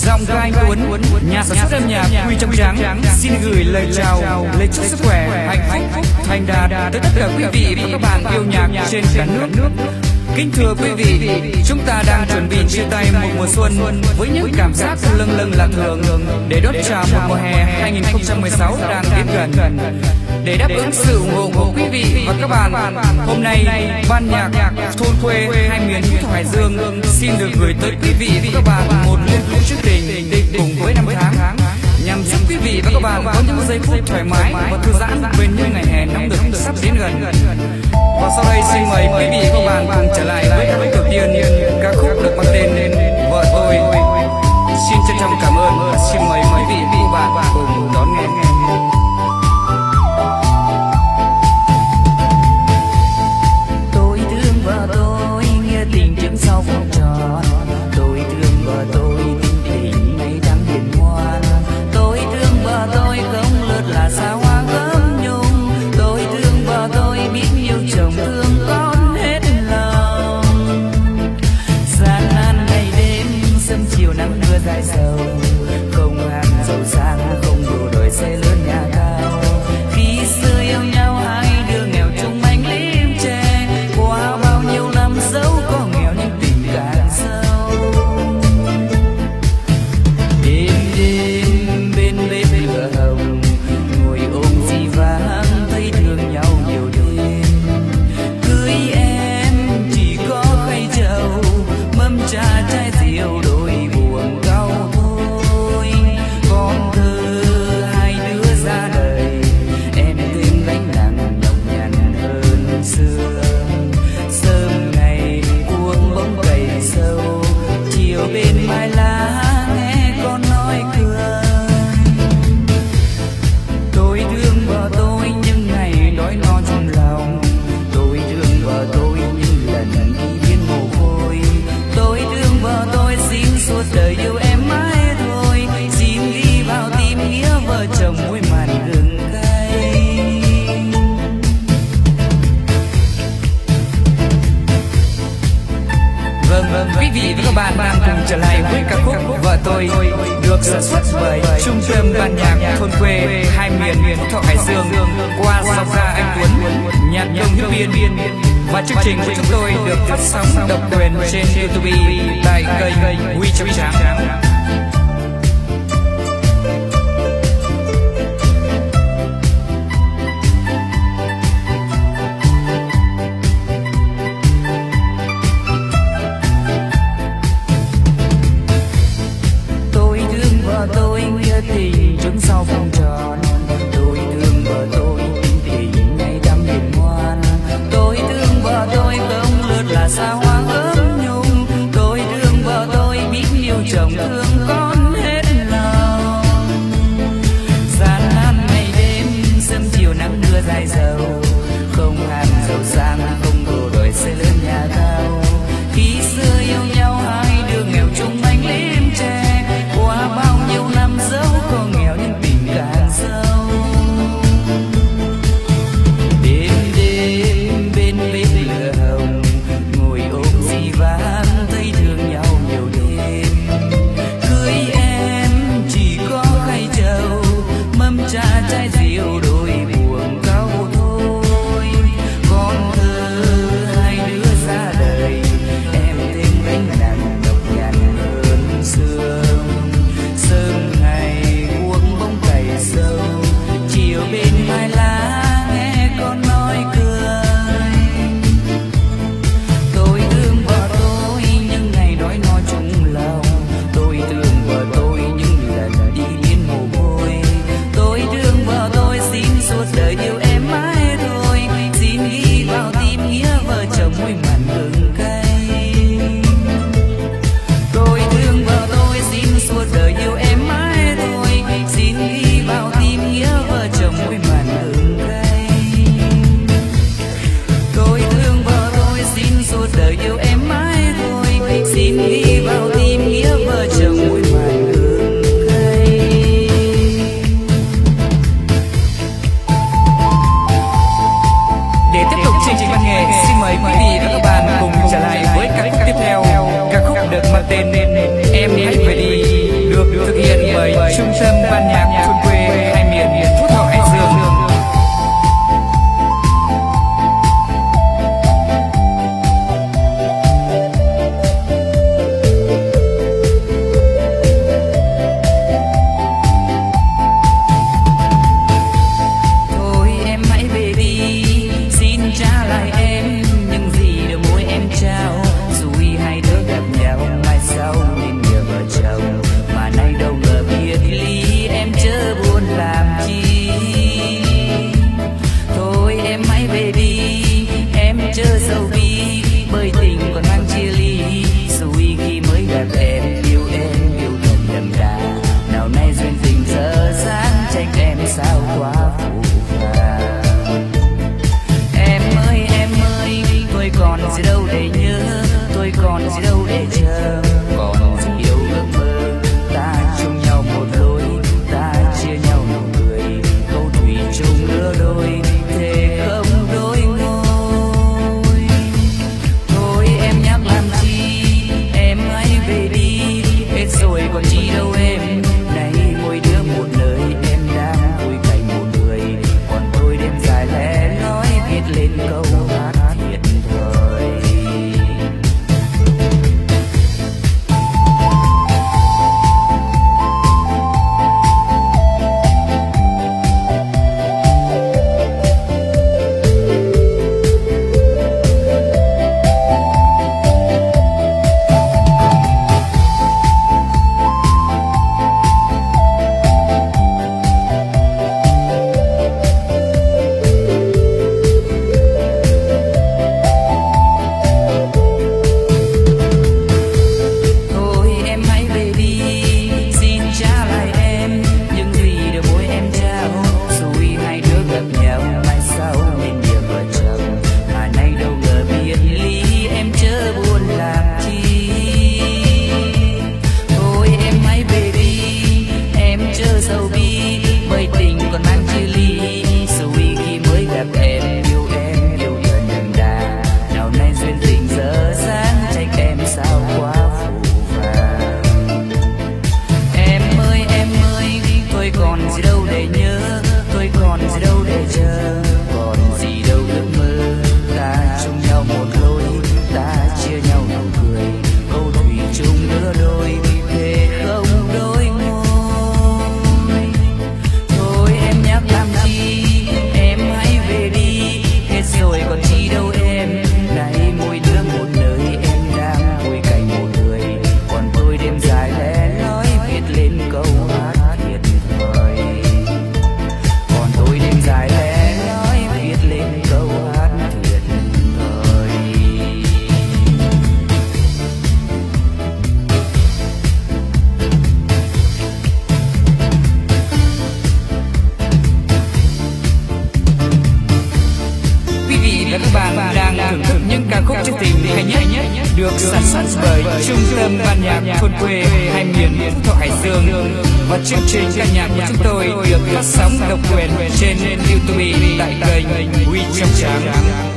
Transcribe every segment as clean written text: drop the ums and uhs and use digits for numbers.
giọng ca anh Tuấn, nhà sản xuất âm nhạc Quy Trong Trắng xin gửi lời chào, lời chúc sức khỏe, hạnh phúc, thành đạt tới tất cả quý vị và các bạn yêu nhạc trên cả nước. Kính thưa quý vị, chúng ta đang chuẩn bị chia tay một mùa xuân với những cảm giác lâng lâng lạ thường để đón chào một mùa hè 2016 đang đến gần. Để đáp ứng sự ủng hộ của quý vị và các bạn, hôm nay ban nhạc thôn quê hai miền Mỹ Thọ Hải Dương xin được gửi tới quý vị và các bạn một liên khúc trữ tình cùng với năm tháng, nhằm giúp quý vị và các bạn có những giây phút thoải mái và thư giãn bên những ngày hè nóng nực sắp đến gần. Và sau đây xin mời quý vị và các bạn cùng trở lại với ca khúc đầu tiên, ca khúc được mang tên Vợ Tôi. Xin trân trọng cảm ơn và xin mời quý vị và các bạn cùng đón nghe. Tôi thương vợ tôi, nghĩa tình trước sau vòng tròn. Tôi thương vợ tôi, tình ngày đắng hiền ngoan. Tôi thương vợ tôi không lượt là xa hoa gấm nhung. Tôi thương vợ tôi biết yêu chồng thương con hết lòng. Gian nan ngày đêm, sớm chiều nắng mưa dài sầu. Không hàng giàu sang, không đủ đổi xe lớn nhà cao. Khi xưa yêu nhau hai đứa nghèo chung anh lim tre. Qua bao nhiêu năm dẫu có nghèo nhưng tình càng sâu. Đêm đêm bên bếp lửa hồng, ngồi ôm dì vang thấy thương nhau nhiều đêm. Cưới em chỉ có khay trầu, mâm trà chai rượu đôi buồn cau thôi. Con thơ hai đứa ra đời, em thêm gánh nặng nhọc nhằn hơn xưa. Sớm ngày cuống bóng cày sâu, chiều bên mai lá nghe con nói cười. Tôi thương vợ tôi những ngày đói no trong lòng. Tôi thương vợ tôi những lần đi biến mồ côi. Tôi thương vợ tôi xin suốt đời yêu em mãi thôi. Xin ghi vào tim nghĩa vợ chồng mỗi màn gừng cay. Vâng, quý vị và các bạn đang cùng trở lại với ca khúc Vợ Tôi được sản xuất bởi Trung tâm Ban nhạc thôn quê hai miền Thọ Hải Dương qua giọng ca anh Tuấn, nhạc công Hiếu Biên. Và chương trình của chúng tôi được phát sóng độc quyền trên YouTube tại kênh Quy Trong Trắng. Tôi thương vợ tôi nghĩa tình trước sau vòng tròn. Tôi thương vợ tôi tình ngày đắm hiền ngoan. Tôi thương vợ tôi không lượt là xa hoa gấm nhung. Tôi thương vợ tôi biết yêu chồng thương con hết lòng. Gian nan ngày đêm, sớm chiều nắng mưa dài dầu. Không hàng giàu sang, không đồ đổi xe lớn nhà cao. Khi xưa yêu nhau hai đứa nghèo chung anh lim tre. Qua bao nhiêu năm dẫu có nghèo nhưng tình càng sâu. Đêm đêm bên bếp lửa hồng, ngồi ôm dì vang thấy thương nhau nhiều đêm. Cưới em chỉ có khay trầu, mâm trà chai rượu đôi buồn cau thôi. Con thơ hai đứa ra đời, em thêm gánh nặng nhọc nhằn hơn xưa. Sớm ngày cuống bóng cày sâu, chiều bên mai lá nghe con nói cười. Tôi thương vợ tôi những ngày đói no chung lòng. Tôi thương vợ tôi những lần đi biến mồ côi. Tôi thương vợ tôi xin suốt đời yêu em mãi thôi. Xin ghi vào tim nghĩa vợ chồng mỗi màn gừng cay. Tôi thương vợ tôi xin suốt đời yêu em mãi thôi. Xin ghi vào tim nghĩa vợ chồng mỗi màn gừng cay. Tôi thương vợ tôi xin suốt đời yêu em mãi thôi. Xin ghi vào tim nghĩa vợ chồng mỗi màn gừng cay. Để tiếp tục chương trình văn nghệ, xin mời quý vị và các bạn cùng trở lại với ca khúc tiếp theo, ca khúc được mang tên Em Hãy Về Đi, được trung tâm ban nhạc thôn quê hai miền Phú Thọ Hải Dương. Được sản xuất bởi Trung tâm Ban nhạc Thôn quê hai miền Phú Thọ Hải Dương. Và chương trình ca nhạc của chúng tôi được phát sóng độc quyền trên YouTube tại kênh Huy Trong Trắng.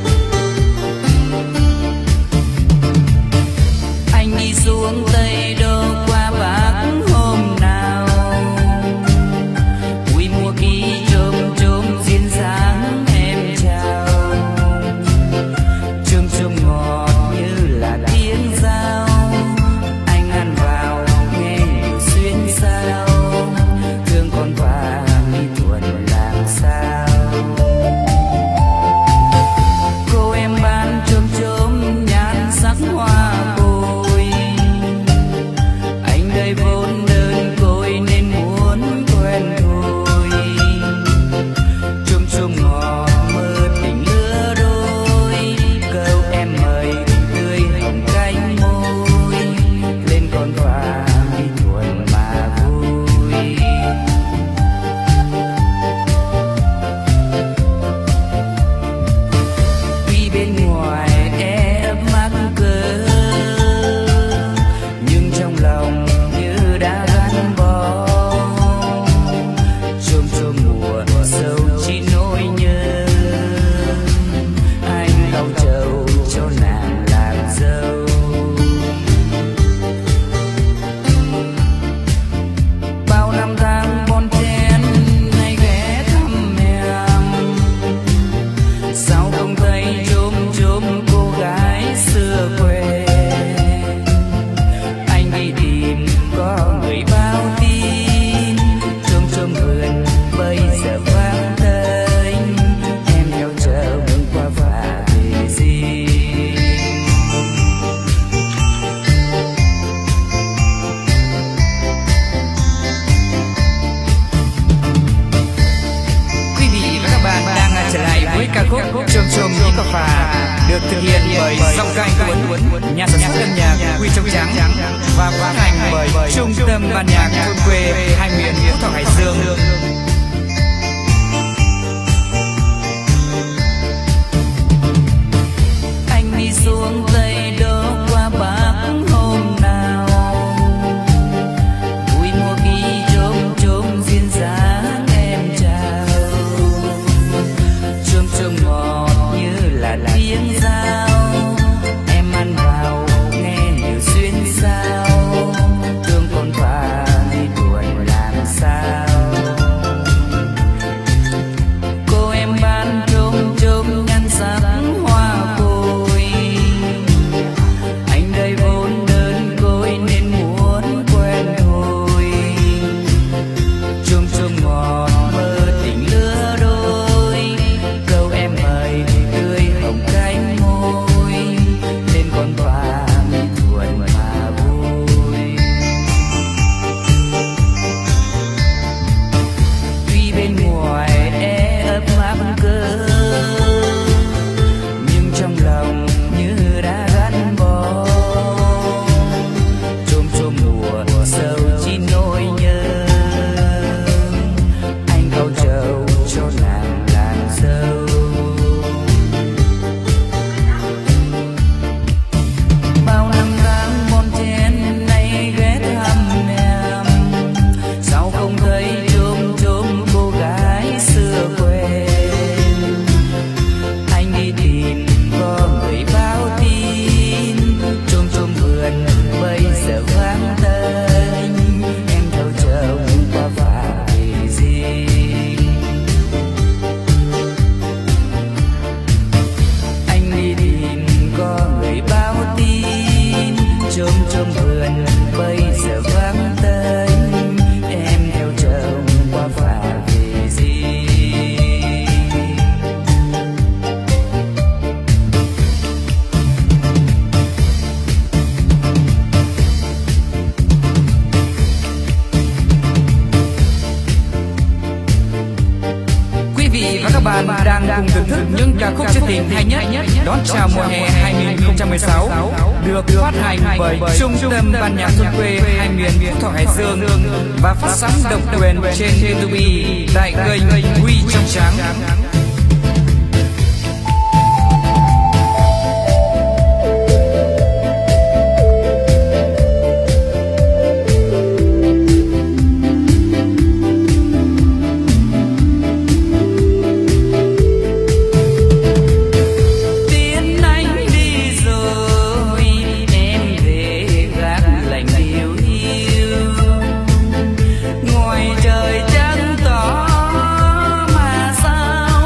Anh đi xuống Tây Đô qua Bắc hôm nào, vui mùa kỳ chôm chôm duyên dáng em chào, chôm chôm ngọt như là tiếng dao, anh ăn vào nghe nhiều xuyên sao, thương con qua mi thuần làm sao. Cô em bán chôm chôm nhan sắc hoa bồi, tâm ban nhạc thôn quê hai miền Phú Thọ Hải Dương. Anh đi xuống Tây Đô qua Bắc hôm nào, vui mùa kỳ chôm chôm duyên dáng em chào, chôm chôm ngọt như là tiếng dao, em ăn vào nghe nhiều xuyên sao, thương con phà đi tuần làm sao. Cô em bán chôm chôm ngăn sắc hoa côi, anh đây vốn đơn côi nên muốn quen thôi, chôm chôm ngọt mơ tình lứa đôi, câu em mời tươi hồng cánh môi, lên con phà mi thuần mà vui. Tuy bên ngoài e ấp áp cơ, nhưng trong lòng như đã gắn bó, chôm chôm mùa sầu chỉ nỗi nhớ, anh câu trầu cho nàng làm dâu. Bao năm tháng bon chen nay ghé thăm em, sao không thấy chôm chôm cô gái xưa quen. Anh đi tìm có người báo tin, chôm chôm vườn bây giờ vắng tênh, em theo chồng qua phà về riêng. Anh đi tìm có người báo tin, chôm chôm vườn bây giờ vắng tênh, em theo chồng qua phà về riêng. Quý vị và các bạn đang cùng thưởng thức những ca khúc trữ tình hay nhất đón chào mùa hè 2016 được phát hành bởi Trung tâm Ban nhạc thôn quê hai miền Phú Thọ Hải Dương và phát sóng độc quyền trên YouTube tại kênh Huy Trong Trắng. Tiến anh đi rồi em về gác lạnh điều hiu, ngoài trời trắng tỏ mà sao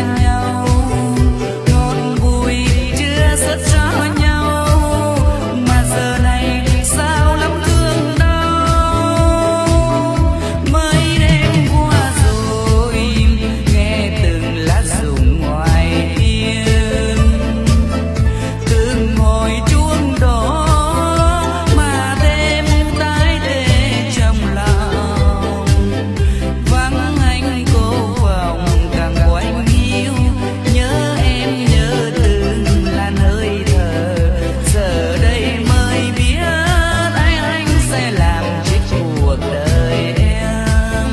nhau, ngọt bùi chưa sớt cho nhau, mà giờ này sao lắm thương đau. Mấy đêm qua rồi nghe từng lá rụng ngoài hiên, từng hồi chuông đổ mà đêm tái tê trong lòng. Vắng anh cô vòng càng quạnh hiu, nhớ em nhớ từng làn hơi thở. Giờ đây mới biết anh sẽ làm chết cuộc đời em.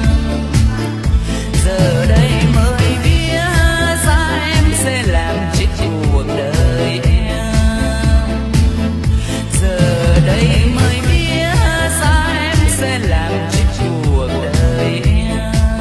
Giờ đây mới biết sao em sẽ làm chết cuộc đời em. Giờ đây mới biết sao em sẽ làm chết cuộc đời em.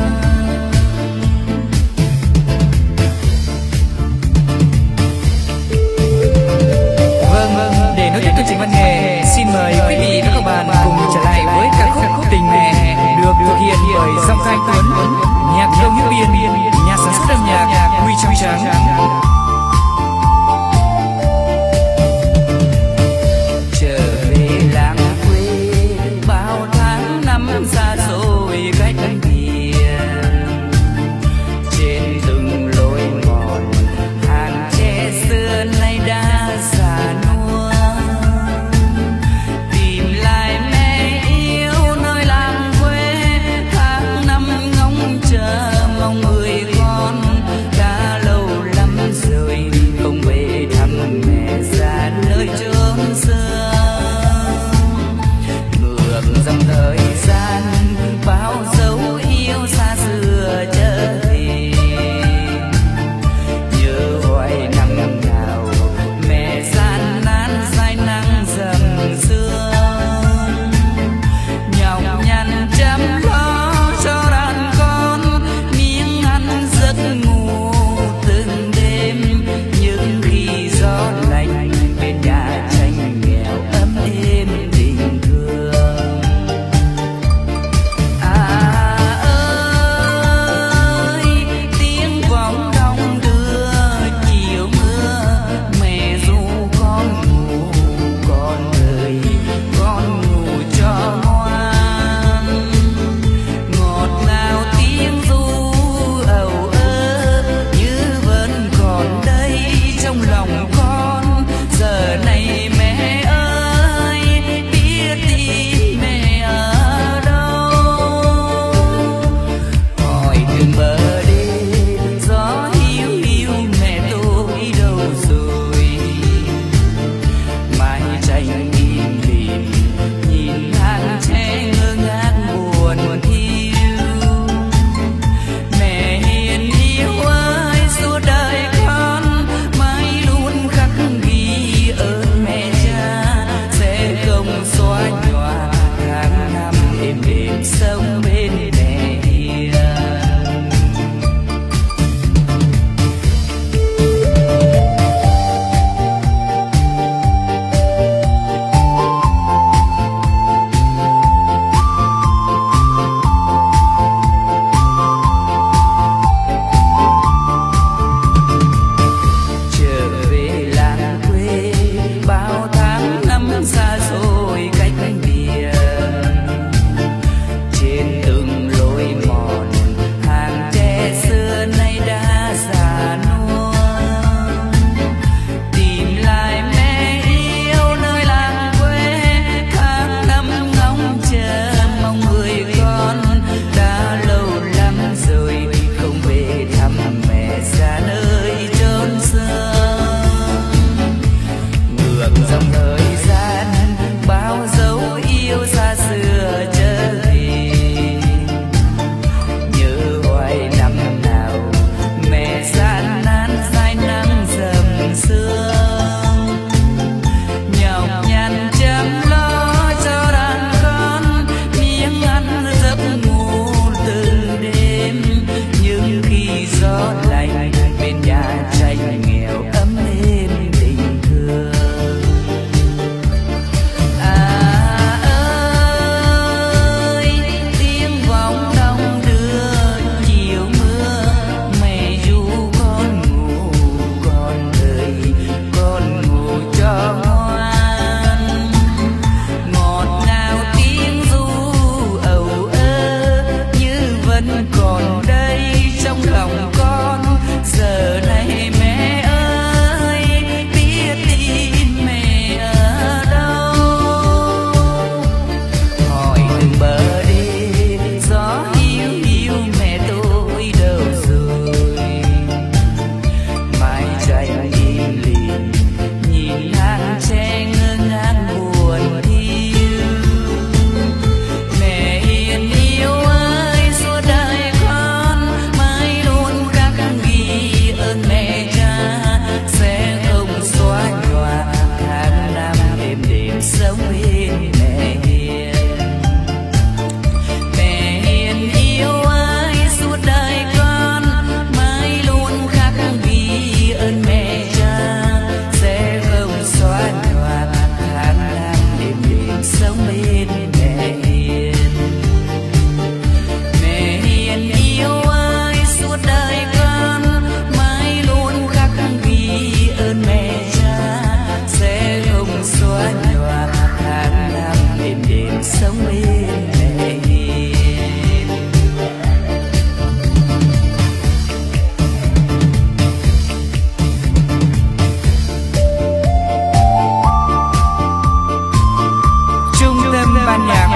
Vâng, để nối tiếp chương trình văn nghệ, xin mời quý vị và các bạn cùng trở lại với ca khúc Tình Mẹ được thực hiện bởi Giọng Ca Anh Tuấn, nhạc Đông Hữu Biên, nhà sản xuất âm nhạc Huy Trong Trắng. Trở về làng quê bao tháng năm xa xôi cách biệt, trên từng lối mòn hàng tre xưa nay đã già nua. Tìm lại mẹ yêu nơi làng quê, tháng năm ngóng chờ mong người con đã lâu lắm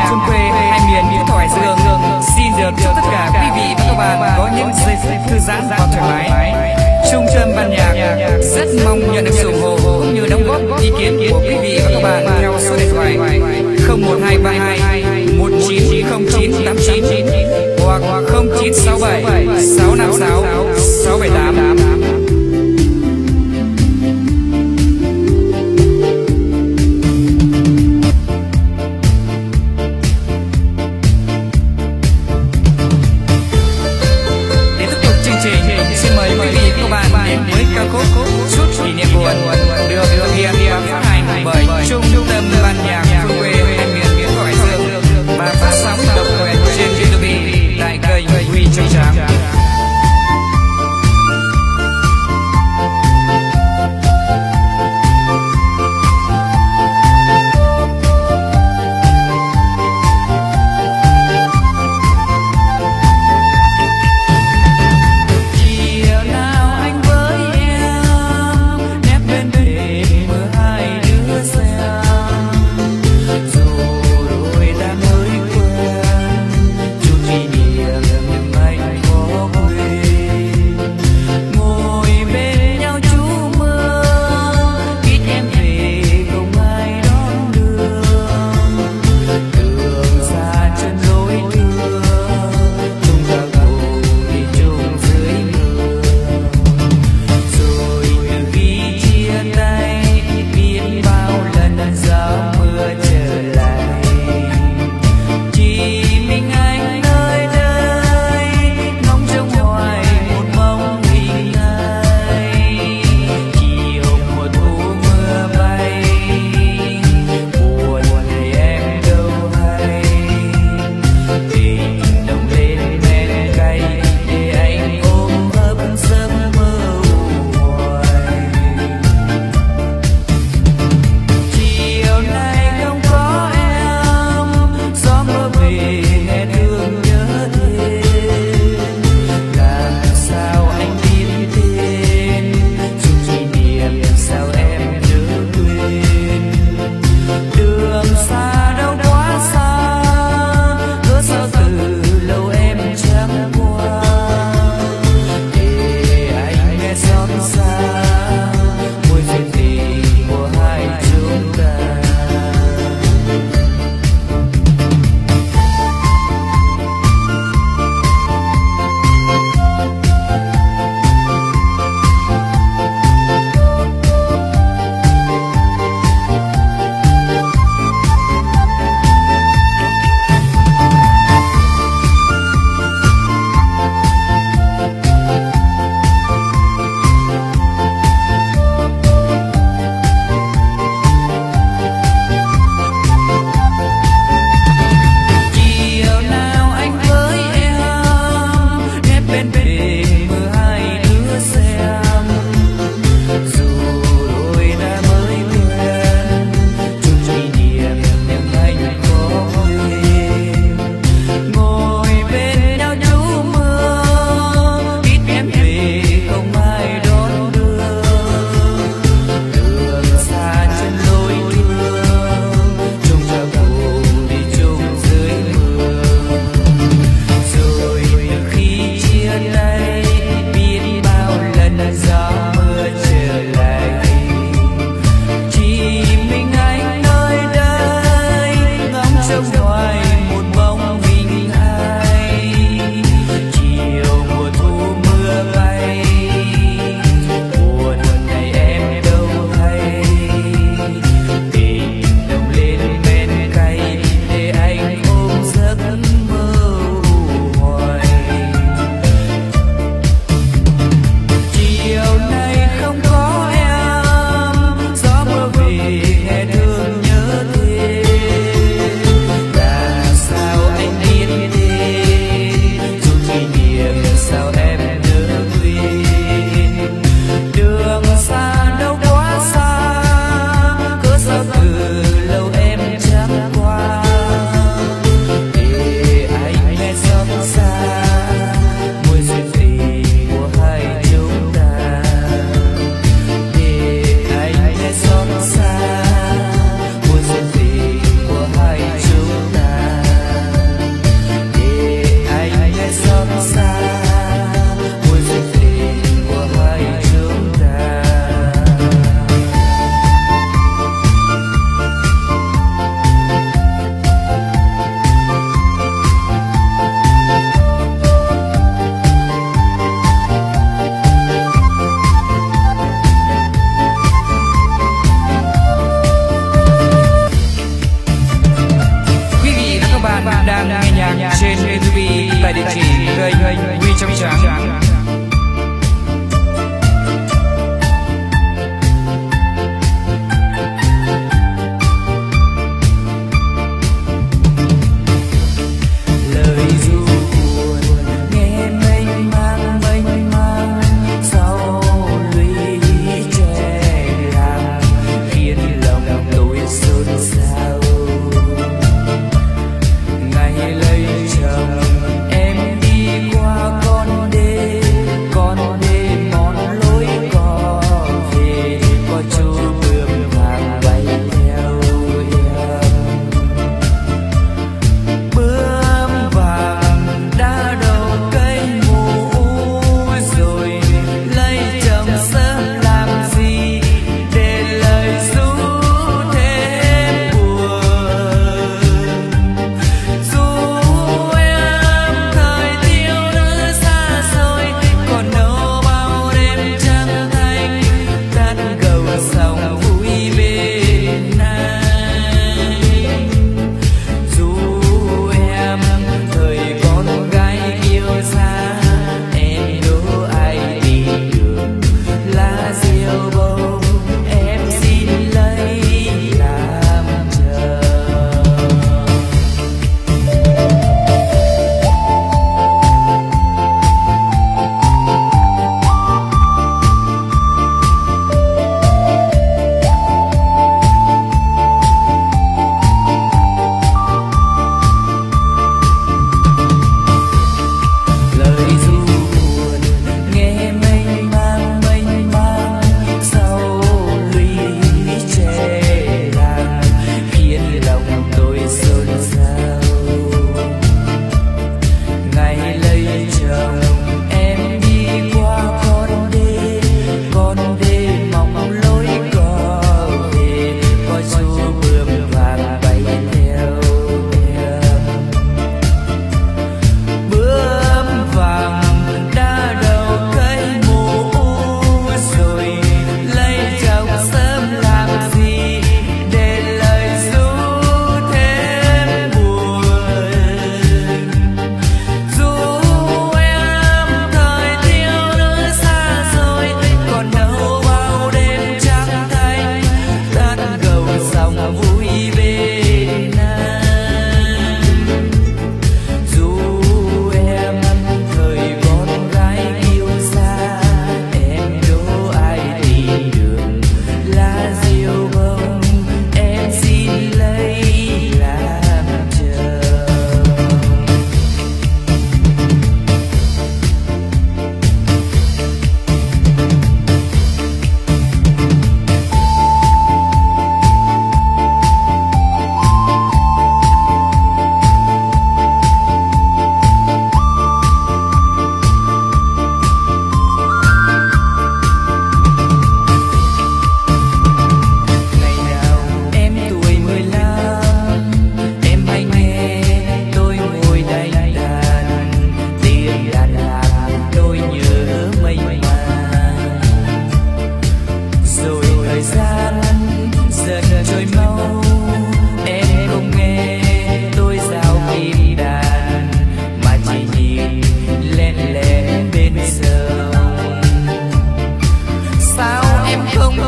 phương quê hai miền Mỹ Thoại Dương xin được chúc tất cả quý vị và các bạn có những giây phút thư giãn và thoải mái. Trung tâm ban nhạc rất mong nhận được sự ủng hộ cũng như đóng góp ý kiến của quý vị và các bạn theo số điện thoại 01232 190989 hoặc 0967 656 678. Xin mời quý vị và các bạn đến với ca khúc Chút Kỷ Niệm Buồn được thực hiện và phát hành bởi Trung tâm ban nhạc phương quê hai miền Mỹ Thoại Dương và phát sóng độc quyền trên YouTube tại kênh Huy Trăng Tráng.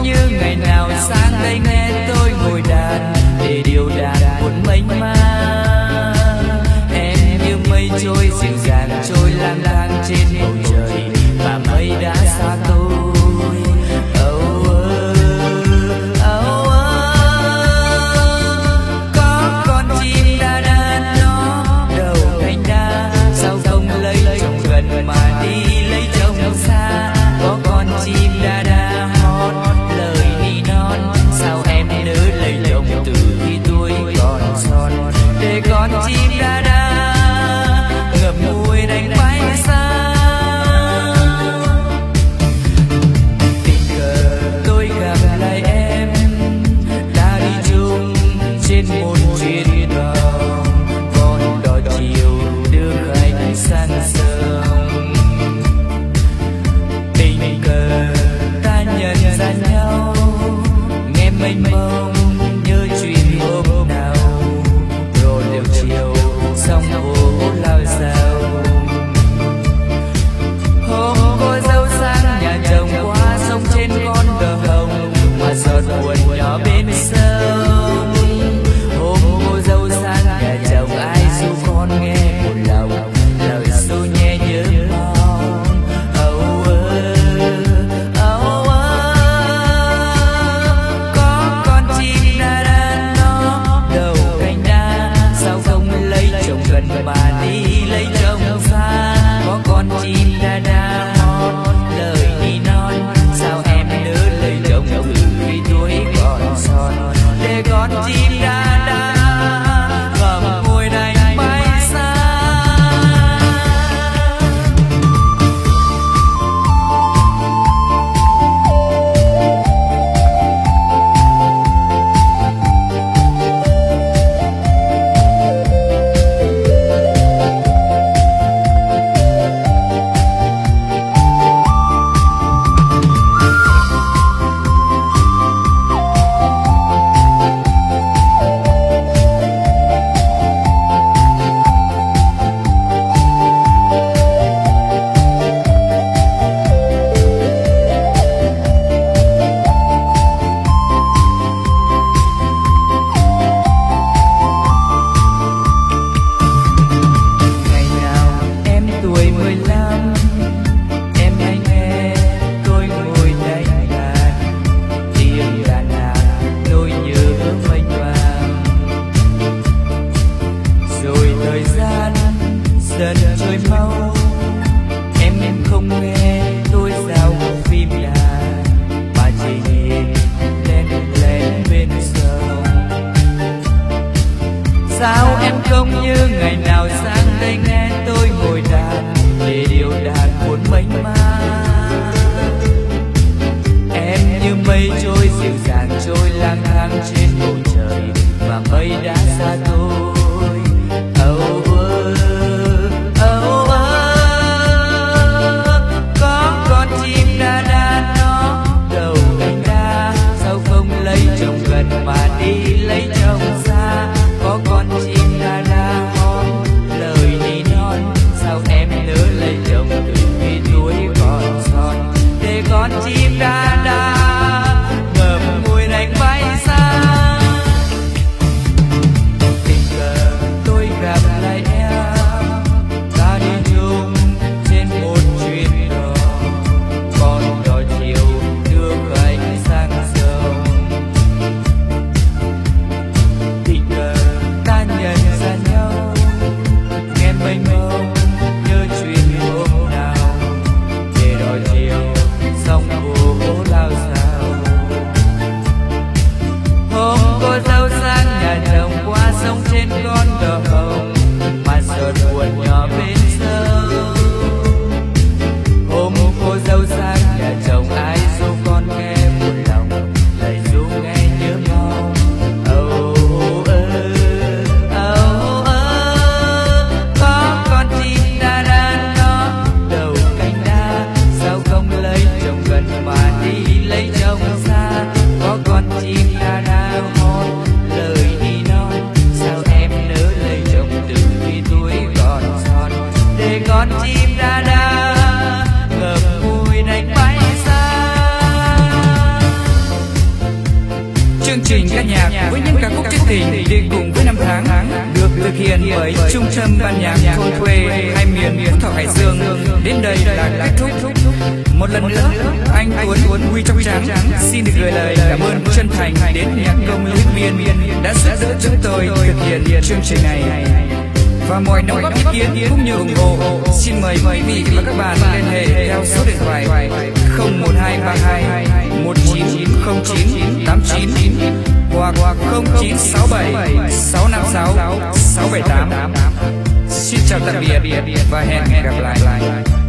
không như ngày nào sang đây nghe tôi ngồi đàn để điều đàn buồn mênh mang. Em như mây trôi dịu dàng trôi lang thang trên bầu trời và mây đã xa tôi. Có con chim đa đa nó đầu cánh đa, sao không lấy chồng gần mà đi lấy chồng xa. Có con chim đa đa hót lời ni non, sao em nỡ lấy chồng từ khi tôi còn son. Để con chim đa đa ngậm ngùi đánh bay xa. Tình cờ tôi gặp lại em đã đi chung trên một chuyến tàu, con đò chiều đưa khách sang sông. Tình cờ ta nhận ra nhau nghe mênh mông nhớ chuyện hôm nào, rồi đều chiều xong phố lao sao. Hôm cô dâu sang nhà chồng qua sông trên con đò hồng mà giọt buồn nhỏ bên sông. Hôm cô dâu sang nhà chồng ai ru con nghe một lòng lời ru nhẹ nhớ mong. Có con chim đa đa nó đầu cánh đa, sao không lấy chồng gần mà đi lấy chồng xa. Có con chim đa đa hót lời ni non, sao em nỡ lấy chồng từ khi tuổi còn son. Để con chim đa đa ngậm ngùi đành bay xa. Ngày nào em tuổi 15 em hay nghe tôi ngồi đánh đàn, tiếng đàn nàng nỗi nhớ mênh mang. Rồi thời gian dần trôi mau, em không nghe tôi giao phim nhà mà chỉ nhìn lên lên bên sông. Sao em không như ngày nào sang đây nghe tôi ngồi đàn để điều đàn buồn mênh mang. Em như mây trôi dịu dàng trôi lang thang trên bầu trời và mây đã xa tôi. Có con chim đa đa nó đầu cánh đa, sao không lấy chồng gần mà đi lấy chồng xa. Có con chim đa đa hót lời ni non, sao em nỡ lấy chồng từ khi tuổi còn son. Để con chim đa đa ngậm ngùi đánh bay xa. Tình cờ tôi gặp lại em ta đi chung trên một chuyến đò, con đò chiều đưa khách sang sông. Tình cờ ta nhận ra nhau nghe mênh mông nhớ chuyện hôm nào, để đò chiều xong phố Chương trình ca nhạc với những ca khúc trữ tình đi cùng với năm tháng được thực hiện bởi Trung tâm Ban nhạc Thôn Quê hai miền Phú Thọ Hải Dương. Đến đây là kết thúc. Một lần nữa, anh Tuấn Huy Trong Trắng xin được gửi lời cảm ơn chân thành đến nhạc công Lê Miên đã giúp đỡ chúng tôi thực hiện chương trình này. Và mọi đóng góp ý kiến cũng như ủng hộ, xin mời quý vị và các bạn liên hệ theo số điện thoại 01232 190989 hoặc 0967 656 678. Xin chào tạm biệt và hẹn gặp lại.